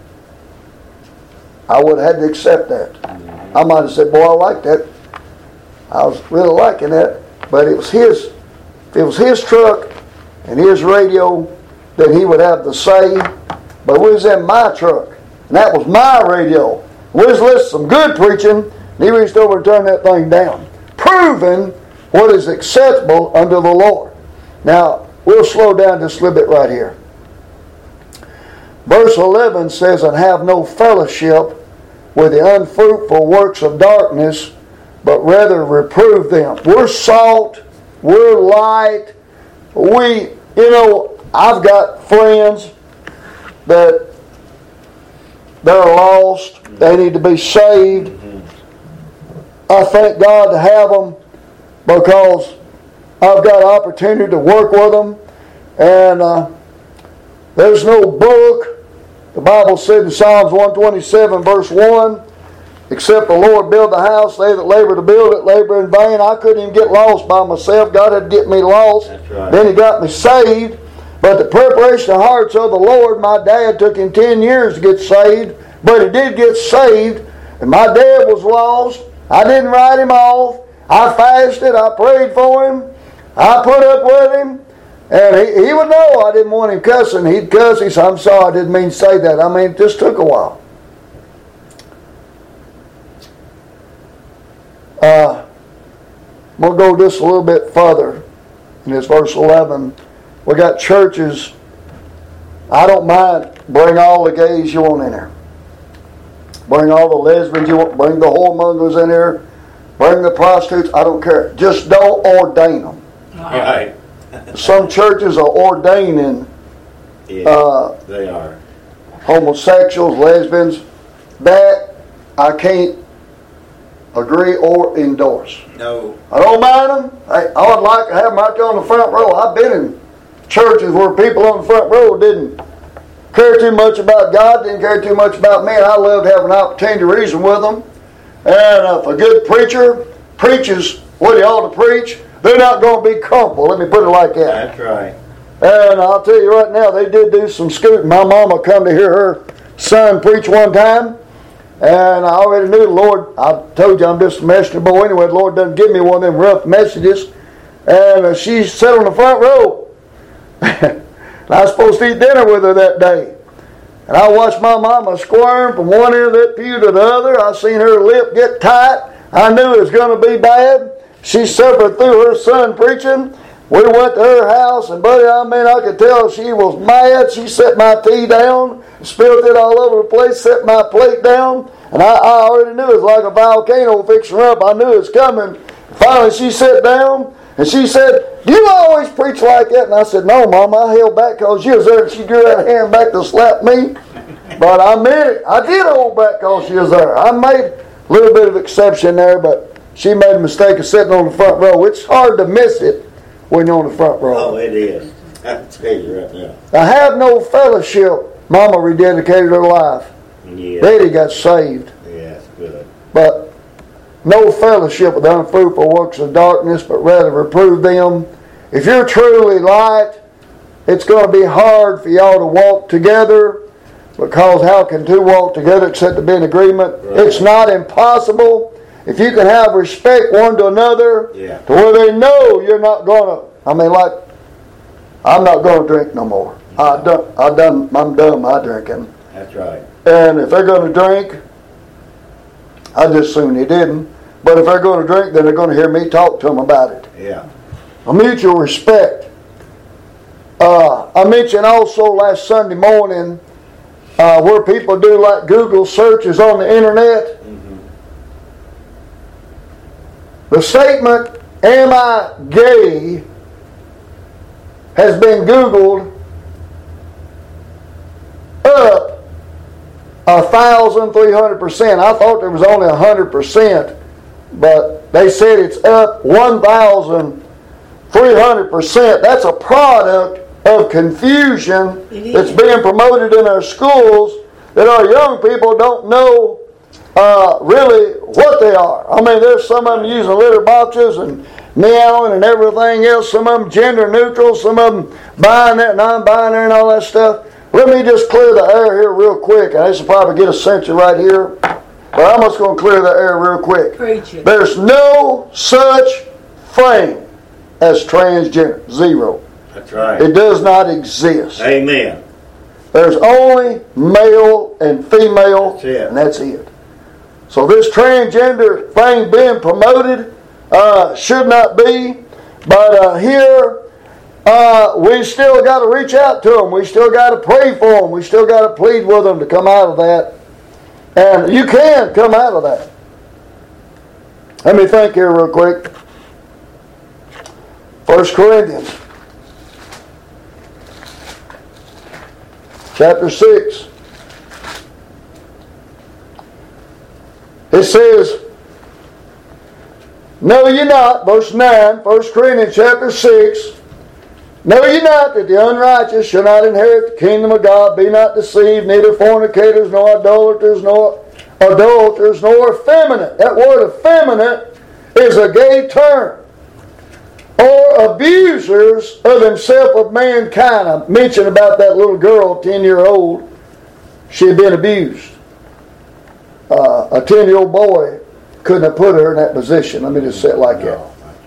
I would have had to accept that. I might have said, boy, I like that. I was really liking that. But it was his, if it was his truck and his radio, then he would have the say. But we was in my truck, and that was my radio. We was listening to some good preaching, and he reached over and turned that thing down. Proving what is acceptable unto the Lord. Now, we'll slow down just a little bit right here. Verse eleven says, and have no fellowship with the unfruitful works of darkness, but rather reprove them. We're salt, we're light. We, you know, I've got friends that they're lost, they need to be saved. I thank God to have them because I've got opportunity to work with them. And uh, there's no book. The Bible said in Psalms one twenty-seven verse one, except the Lord build the house, they that labor to build it labor in vain. I couldn't even get lost by myself. God had to get me lost. That's right. Then He got me saved. But the preparation of hearts of the Lord, my dad took him ten years to get saved, but he did get saved. And my dad was lost. I didn't write him off. I fasted. I prayed for him. I put up with him. And he, he would know I didn't want him cussing. He'd cuss. He said, I'm sorry, I didn't mean to say that. I mean, it just took a while. Uh, I'm going to go just a little bit further in this verse eleven. We got churches. I don't mind. Bring all the gays you want in there. Bring all the lesbians you want. Bring the whoremongers in there. Bring the prostitutes. I don't care. Just don't ordain them. Right. Some churches are ordaining Yeah, uh, they are. homosexuals, lesbians. That I can't agree or endorse. No. I don't mind them. I, I would like to have them right there on the front row. I've been in churches where people on the front row didn't care too much about God, didn't care too much about me, and I loved having an opportunity to reason with them. And uh, if a good preacher preaches what he ought to preach, they're not going to be crumpled. Let me put it like that. That's right. And I'll tell you right now, they did do some scooting. My mama come to hear her son preach one time, and I already knew the Lord. I told you I'm just a messenger boy anyway. The Lord doesn't give me one of them rough messages. And uh, she sat on the front row. And I was supposed to eat dinner with her that day. And I watched my mama squirm from one end of that pew to the other. I seen her lip get tight. I knew it was going to be bad. She suffered through her son preaching. We went to her house, and buddy, I mean, I could tell she was mad. She set my tea down, spilled it all over the place, set my plate down, and I, I already knew it was like a volcano fixing up. I knew it was coming. Finally, she sat down, and she said, do you always preach like that? And I said, no, Mama, I held back because you was there, and she drew that hand back to slap me. But I meant it. I did hold back because she was there. I made a little bit of exception there, but she made a mistake of sitting on the front row. It's hard to miss it when you're on the front row. Oh, it is. I tell you right now. I have no fellowship. Mama rededicated her life. Yeah. Daddy got saved. Yeah, it's good. But no fellowship with unfruitful works of darkness, but rather reprove them. If you're truly light, it's going to be hard for y'all to walk together, because how can two walk together except to be in agreement? Right. It's not impossible. If you can have respect one to another, yeah. to where they know you're not going to, I mean, like, I'm not going to drink no more. No. I done, I done, I'm done my drinking. That's right. And if they're going to drink, I just assume they didn't. But if they're going to drink, then they're going to hear me talk to them about it. Yeah. A mutual respect. Uh, I mentioned also last Sunday morning uh, where people do like Google searches on the internet. Mm-hmm. The statement, am I gay, has been Googled up one thousand three hundred percent. I thought there was only one hundred percent, but they said it's up one thousand three hundred percent. That's a product of confusion that's being promoted in our schools, that our young people don't know uh, really what they are. I mean, there's some of them using litter boxes and meowing and everything else. Some of them gender neutral. Some of them binary, non-binary and all that stuff. Let me just clear the air here real quick. I should probably get a censure right here. But I'm just going to clear the air real quick. Preach it. There's no such thing as transgender. Zero. That's right. It does not exist. Amen. There's only male and female, that's it. And that's it. So this transgender thing being promoted uh, should not be. But uh, here, uh, we still got to reach out to them. We still got to pray for them. We still got to plead with them to come out of that. And you can come out of that. Let me think here real quick. First Corinthians. Chapter six. It says, know ye not, verse nine, First Corinthians chapter six, Know ye not that the unrighteous shall not inherit the kingdom of God? Be not deceived, neither fornicators, nor idolaters, nor adulterers, nor effeminate. That word effeminate is a gay term. Or abusers of themselves of mankind. I mentioned about that little girl, ten year old. She had been abused. Uh, a ten year old boy couldn't have put her in that position. Let me just say it like that.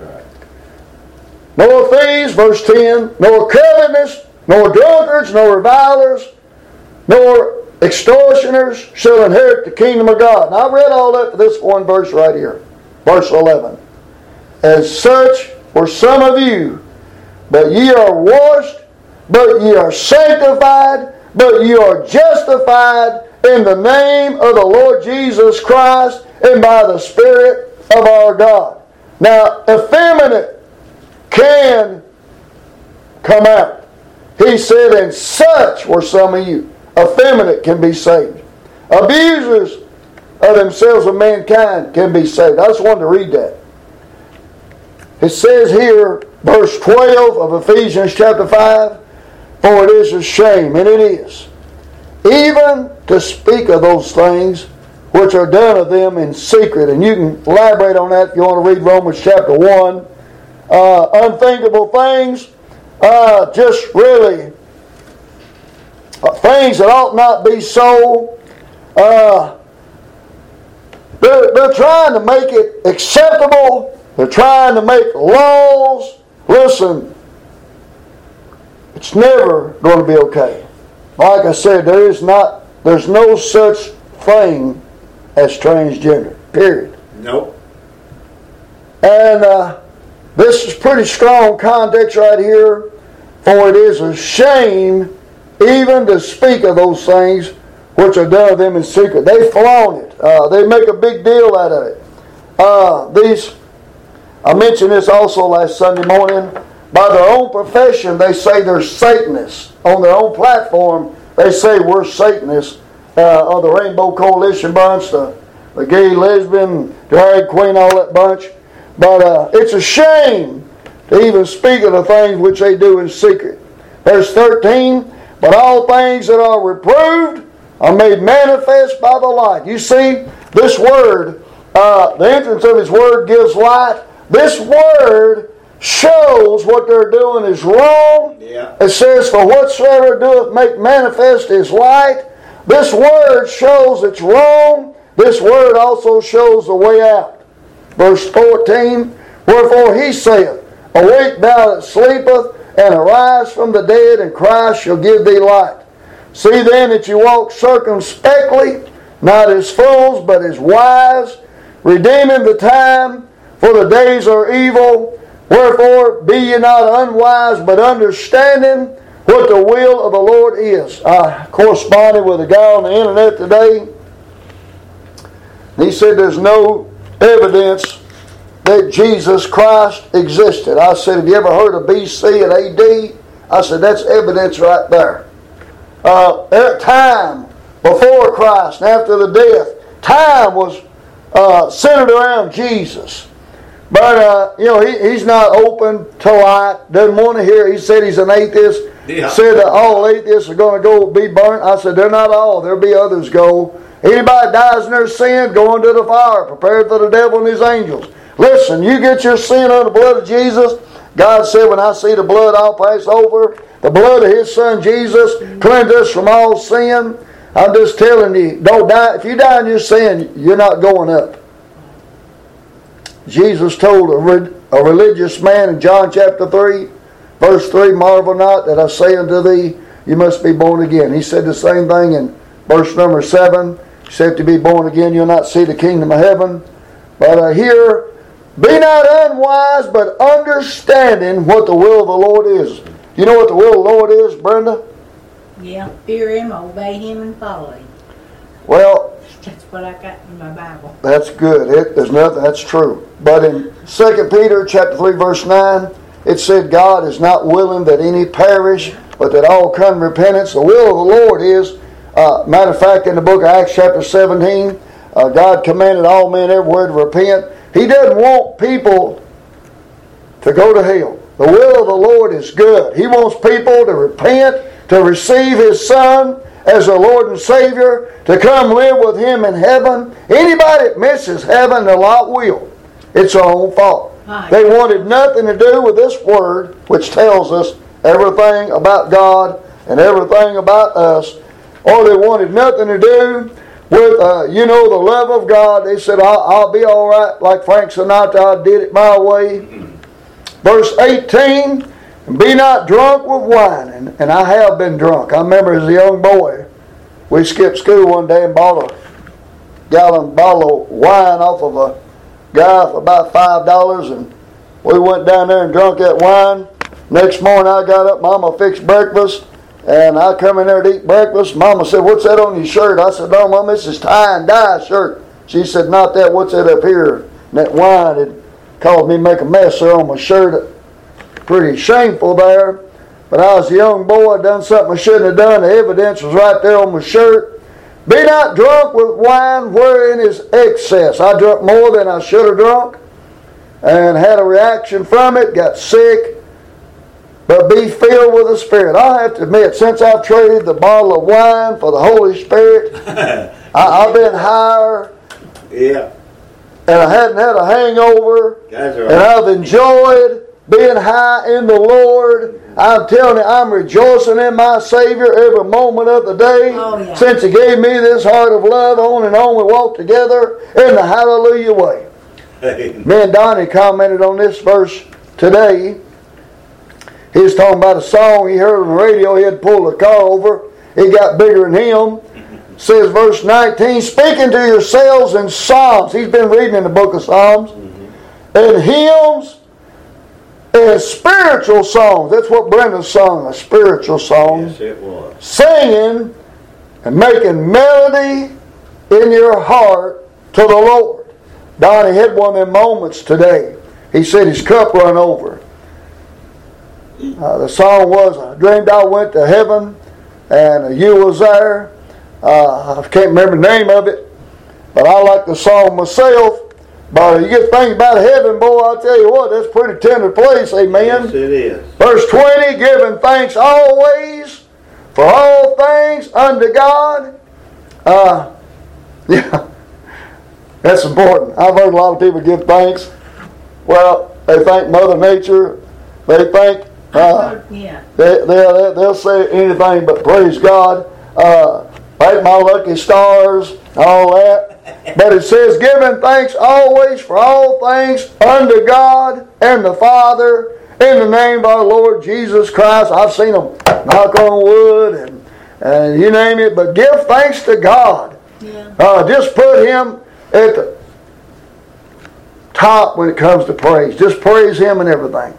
Nor thieves, verse ten, nor covetousness, nor drunkards, nor revilers, nor extortioners shall inherit the kingdom of God. Now I read all that for this one verse right here. Verse eleven. As such were some of you, but ye are washed, but ye are sanctified, but ye are justified in the name of the Lord Jesus Christ and by the Spirit of our God. Now, effeminate can come out. He said, and such were some of you. Effeminate can be saved. Abusers of themselves of mankind can be saved. I just wanted to read that. It says here, verse twelve of Ephesians chapter five, for it is a shame, and it is, even to speak of those things which are done of them in secret. And you can elaborate on that if you want to read Romans chapter one. Uh, unthinkable things, uh, just really uh, things that ought not be so. Uh, they're, they're trying to make it acceptable. They're trying to make laws. Listen, it's never going to be okay. Like I said, there is not, there's no such thing as transgender. Period. Nope. And uh, this is pretty strong context right here. For it is a shame even to speak of those things which are done of them in secret. They flaunt it. Uh, they make a big deal out of it. Uh, these, I mentioned this also last Sunday morning. By their own profession, they say they're Satanists. On their own platform, they say we're Satanists. Uh, of the Rainbow Coalition bunch, the, the gay, lesbian, drag queen, all that bunch. But uh, it's a shame to even speak of the things which they do in secret. Verse thirteen, but all things that are reproved are made manifest by the light. You see, this word, uh, the entrance of His Word gives light. This Word shows what they're doing is wrong. Yeah. It says, for whatsoever doeth make manifest is light. This Word shows it's wrong. This Word also shows the way out. Verse fourteen, wherefore He saith, awake thou that sleepeth, and arise from the dead, and Christ shall give thee light. See then that you walk circumspectly, not as fools, but as wise, redeeming the time, for the days are evil. Wherefore be ye not unwise, but understanding what the will of the Lord is. I corresponded with a guy on the internet today. He said there's no evidence that Jesus Christ existed. I said, have you ever heard of B C and A D? I said, that's evidence right there. Uh, at time before Christ and after the death, time was uh, centered around Jesus. But, uh, you know, he, he's not open to light, doesn't want to hear. He said he's an atheist. Yeah. Said that all atheists are going to go be burnt. I said, they're not all. There'll be others go. Anybody dies in their sin, go into the fire, prepared for the devil and his angels. Listen, you get your sin under the blood of Jesus. God said, when I see the blood, I'll pass over. The blood of His Son Jesus cleansed us from all sin. I'm just telling you, don't die. If you die in your sin, you're not going up. Jesus told a, re- a religious man in John chapter three, verse three, marvel not that I say unto thee, you must be born again. He said the same thing in verse number seven. He said, to be born again, you'll not see the kingdom of heaven. But uh, here, be not unwise, but understanding what the will of the Lord is. You know what the will of the Lord is, Brenda? Yeah, fear Him, obey Him, and follow Him. Well, That's what I got in my Bible. that's good. It, there's nothing, that's true. But in Second Peter chapter three, verse nine, it said, God is not willing that any perish, but that all come to repentance. The will of the Lord is, uh, matter of fact, in the book of Acts chapter seventeen, uh, God commanded all men everywhere to repent. He doesn't want people to go to hell. The will of the Lord is good. He wants people to repent, to receive His Son as their Lord and Savior, to come live with Him in heaven. Anybody that misses heaven, the lot will. It's their own fault. Right. They wanted nothing to do with this Word, which tells us everything about God and everything about us. Or they wanted nothing to do with, uh, you know, the love of God. They said, I'll, I'll be all right like Frank Sinatra. I did it my way. Verse eighteen, be not drunk with wine. And, and I have been drunk. I remember as a young boy, we skipped school one day and bought a gallon bottle of wine off of a guy for about five dollars. And we went down there and drank that wine. Next morning I got up, Mama fixed breakfast. And I come in there to eat breakfast. Mama said, what's that on your shirt? I said, no, Mama, this is tie and dye shirt. She said, not that. What's that up here? And that wine had caused me to make a mess there on my shirt. Pretty shameful there. But I was a young boy. I done something I shouldn't have done. The evidence was right there on my shirt. Be not drunk with wine wherein is excess. I drank more than I should have drunk. And had a reaction from it. Got sick. But be filled with the Spirit. I have to admit, since I've traded the bottle of wine for the Holy Spirit, I, I've been higher. Yeah. And I hadn't had a hangover. That's right. And I've enjoyed being high in the Lord. I'm telling you, I'm rejoicing in my Savior every moment of the day. Oh, yeah. Since He gave me this heart of love, on and on we walk together in the hallelujah way. Hey. Me and Donnie commented on this verse today. He was talking about a song he heard on the radio. He had pulled the car over. It got bigger than him. Says verse nineteen, speaking to yourselves in psalms. He's been reading in the book of Psalms. Mm-hmm. And hymns and spiritual songs. That's what Brenda sung, a spiritual song. Yes, it was. Singing and making melody in your heart to the Lord. Donnie had one of them moments today. He said his cup run over. Uh, the song was, I dreamed I went to heaven and you was there. Uh, I can't remember the name of it, but I like the song myself. But you get things about heaven, boy, I'll tell you what, that's a pretty tender place, amen. Yes, it is. Verse twenty, giving thanks always for all things unto God. Uh, yeah, that's important. I've heard a lot of people give thanks. Well, they thank Mother Nature. They thank Uh, yeah. they, they, they'll say anything but praise God. Uh, thank my lucky stars, all that. But it says, giving thanks always for all things unto God and the Father in the name of our Lord Jesus Christ. I've seen them knock on wood and, and you name it, but give thanks to God. Yeah. Uh, just put Him at the top when it comes to praise. Just praise Him and everything.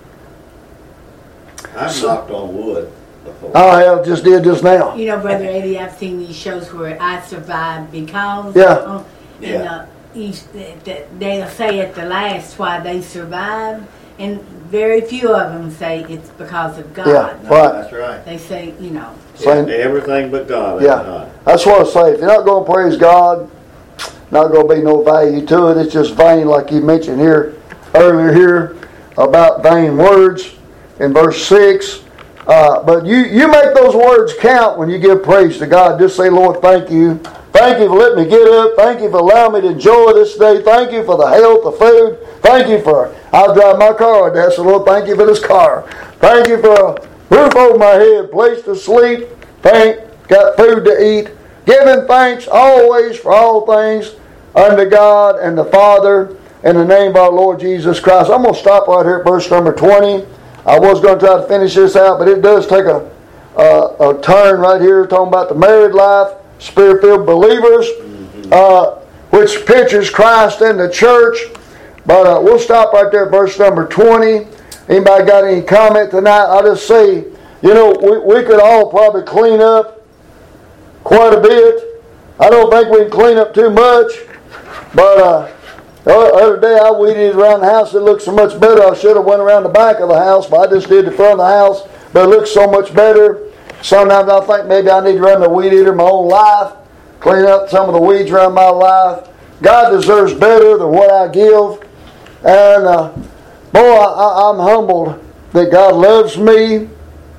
I've knocked on wood before. I have just did just now. You know, Brother Eddie, I've seen these shows where I survived because. Yeah. Uh, and Yeah. uh, each, they'll say at the last why they survived, and very few of them say it's because of God. Yeah, No, right. That's right. They say, you know. Same. Yeah, everything but God. Yeah, God. that's what I say. If you're not going to praise God, not going to be no value to it. It's just vain, like you mentioned here earlier here about vain words in verse six. Uh, but you, you make those words count when you give praise to God. Just say, Lord, thank you. Thank you for letting me get up. Thank you for allowing me to enjoy this day. Thank you for the health, the food. Thank you for, I'll drive my car today. So, Lord, thank you for this car. Thank you for a roof over my head, place to sleep. Thank, got food to eat. Giving thanks always for all things unto God and the Father in the name of our Lord Jesus Christ. I'm going to stop right here at verse number twenty. I was going to try to finish this out, but it does take a, a, a turn right here talking about the married life, Spirit-filled believers, mm-hmm. uh, which pictures Christ and the church. But uh, we'll stop right there at verse number twenty. Anybody got any comment tonight? I'll just say, you know, we, we could all probably clean up quite a bit. I don't think we can clean up too much, but uh, the other day I weeded around the house. It looked so much better. I should have went around the back of the house, but I just did the front of the house. But it looks so much better. Sometimes I think maybe I need to run the weed eater my own life, clean up some of the weeds around my life. God deserves better than what I give. And uh, boy, I, I, I'm humbled that God loves me,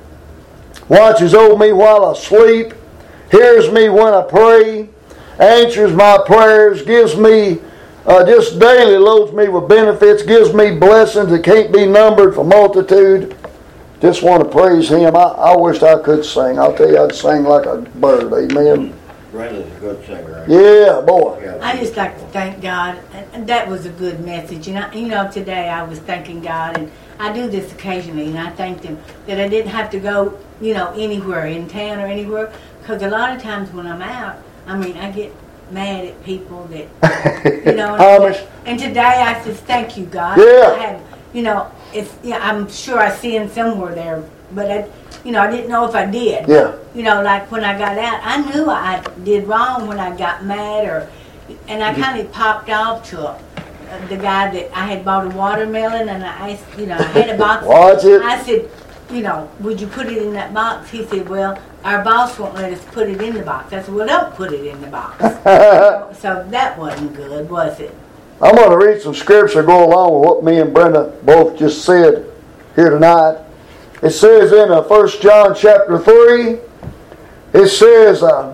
watches over me while I sleep, hears me when I pray, answers my prayers, gives me, uh, just daily loads me with benefits, gives me blessings that can't be numbered for multitude. Just want to praise Him. I, I wish I could sing. I'll tell you, I'd sing like a bird. Amen. Brenda's a good singer. Yeah, boy. I just like to thank God, and that was a good message. And I, you know, today I was thanking God, and I do this occasionally, and I thanked Him that I didn't have to go, you know, anywhere in town or anywhere, because a lot of times when I'm out, I mean, I get mad at people that, you know. Amish. And today I just thank you, God. Yeah. I have, you know, it's, yeah, I'm sure I sin somewhere there, but I, you know, I didn't know if I did. Yeah. You know, like when I got out, I knew I did wrong when I got mad, or, and I kind of popped off to uh, the guy that I had bought a watermelon, and I asked, you know, I had a box. Watch it. I said, you know, would you put it in that box? He said, well, our boss won't let us put it in the box. I said, well, don't put it in the box. so, so that wasn't good, was it? I'm going to read some scripture go along with what me and Brenda both just said here tonight. It says in uh, First John chapter three, it says, uh,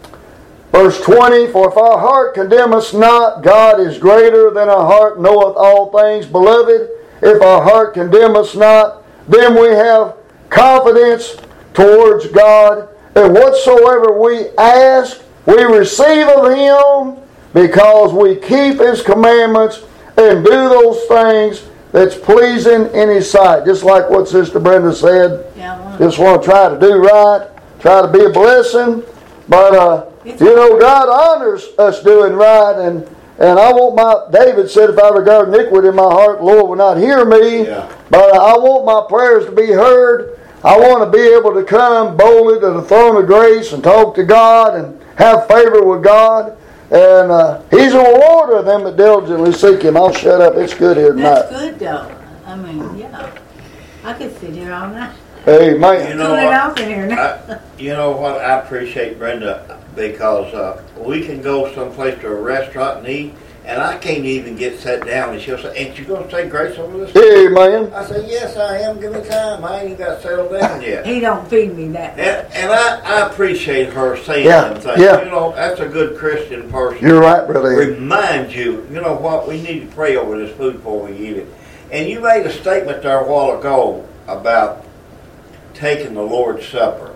verse twenty, for if our heart condemn us not, God is greater than our heart knoweth all things. Beloved, if our heart condemn us not, then we have confidence towards God, and whatsoever we ask, we receive of Him, because we keep His commandments and do those things that's pleasing in His sight. Just like what Sister Brenda said. Yeah, Just want to try to do right, try to be a blessing. But, uh, you know, God honors us doing right. And, and I want my, David said, if I regard iniquity in my heart, the Lord will not hear me. Yeah. But I want my prayers to be heard. I want to be able to come boldly to the throne of grace and talk to God and have favor with God. And uh, He's a rewarder of them that diligently seek Him. I'll shut up. It's good here tonight. That's good, though. I mean, yeah. I could sit here all night. Amen. You know Cool it what? off in here now. I, you know what? I appreciate Brenda because uh, we can go someplace to a restaurant and eat, and I can't even get sat down, and she'll say, "Ain't you going to say grace over this?" Amen. I say, "Yes, I am. Give me time. I ain't even got settled down yet." He don't feed me that much. And, and I, I appreciate her saying Yeah, them things. yeah. You know, that's a good Christian person. You're right, Brother Ed. Remind you, you know what, we need to pray over this food before we eat it. And you made a statement there a while ago about taking the Lord's Supper.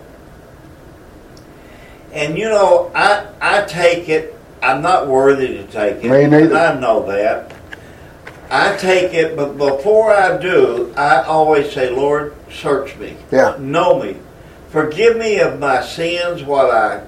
And you know, I I take it, I'm not worthy to take it. Me neither. And I know that. I take it, but before I do, I always say, Lord, search me. Yeah. Know me. Forgive me of my sins, what I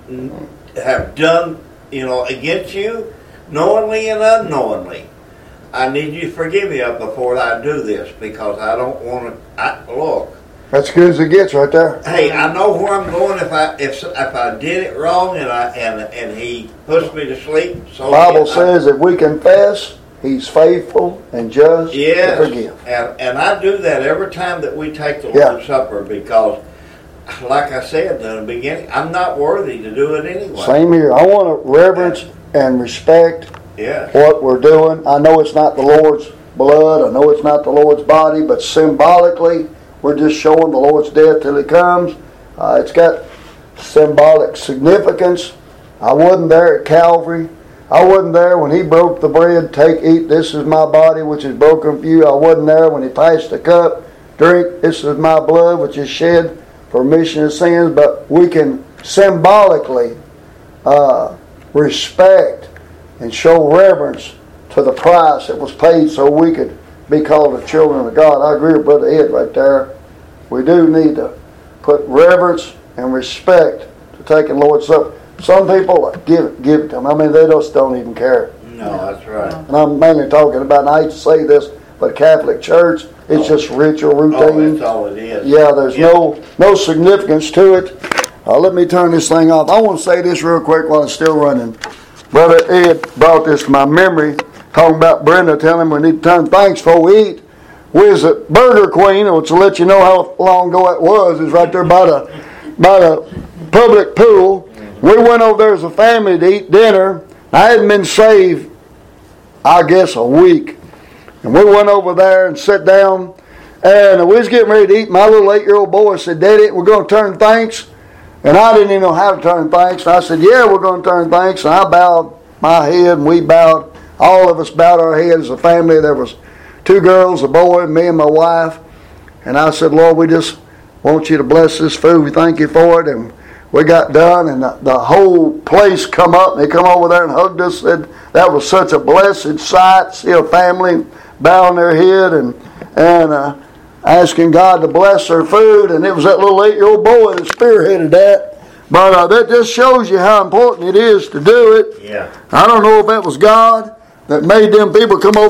have done, you know, against you, knowingly and unknowingly. I need you to forgive me of before I do this, because I don't want to. I, look, That's good as it gets right there. hey, I know where I'm going. If I if if I did it wrong and I and and He puts me to sleep, so The Bible I, says if we confess, He's faithful and just yes, to forgive. and and I do that every time that we take the Yeah. Lord's Supper, because, like I said in the beginning, I'm not worthy to do it anyway. Same here. I want to reverence and respect Yeah. what we're doing. I know it's not the Lord's blood. I know it's not the Lord's body, but symbolically, we're just showing the Lord's death till He comes. Uh, it's got symbolic significance. I wasn't there at Calvary. I wasn't there when He broke the bread. Take, eat, this is my body, which is broken for you. I wasn't there when He passed the cup. Drink, this is my blood, which is shed for remission of sins. But we can symbolically uh, respect and show reverence to the price that was paid so we could be called the children of God. I agree with Brother Ed right there. We do need to put reverence and respect to taking Lord's Supper. Some people give it, give it to them. I mean, they just don't even care. No, that's right. And I'm mainly talking about, and I hate to say this, but Catholic Church, it's just ritual, Oh, routine. that's all it is. Yeah, there's no no significance to it. Uh, let me turn this thing off. I want to say this real quick while it's still running. Brother Ed brought this to my memory, talking about Brenda telling him we need to turn thanks before we eat. We was at Burger Queen, which will let you know how long ago it was. It's right there by the by the public pool. We went over there as a family to eat dinner. I hadn't been saved, I guess, a week. And we went over there and sat down, and we was getting ready to eat. My little eight-year-old boy said, Daddy, we're going to turn thanks. And I didn't even know how to turn thanks. And I said, yeah, we're going to turn thanks. And I bowed my head, and we bowed. All of us bowed our heads as a family. There was two girls, a boy, me and my wife. And I said, Lord, we just want you to bless this food. We thank you for it. And we got done, and the, the whole place come up. And they come over there and hugged us. Said that was such a blessed sight. See a family bowing their head and and uh, asking God to bless their food. And it was that little eight-year-old boy that spearheaded that. But uh, that just shows you how important it is to do it. Yeah. I don't know if that was God that made them people come over